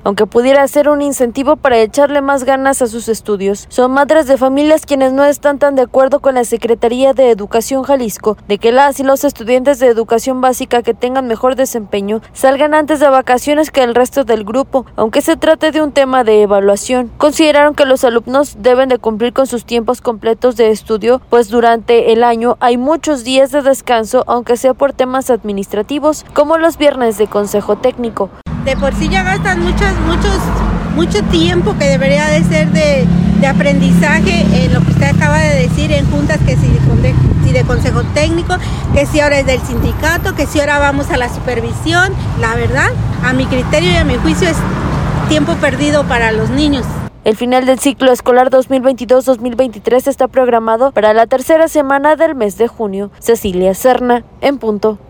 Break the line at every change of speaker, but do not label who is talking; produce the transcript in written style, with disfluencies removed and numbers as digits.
aunque pudiera ser un incentivo para echarle más ganas a sus estudios. Son madres de familias quienes no están tan de acuerdo con la Secretaría de Educación Jalisco de que las y los estudiantes de educación básica que tengan mejor desempeño salgan antes de vacaciones que el resto del grupo, aunque se trate de un tema de evaluación. Consideraron que los alumnos deben de cumplir con sus tiempos completos de estudio, pues durante el año hay muchos días de descanso, aunque sea por temas administrativos, como los viernes de consejo técnico.
De por sí ya gastan mucho tiempo que debería de ser de aprendizaje en lo que usted acaba de decir, en juntas, que si de consejo técnico, que si ahora es del sindicato, que si ahora vamos a la supervisión. La verdad, a mi criterio y a mi juicio, es tiempo perdido para los niños.
El final del ciclo escolar 2022-2023 está programado para la tercera semana del mes de junio. Cecilia Serna, en punto.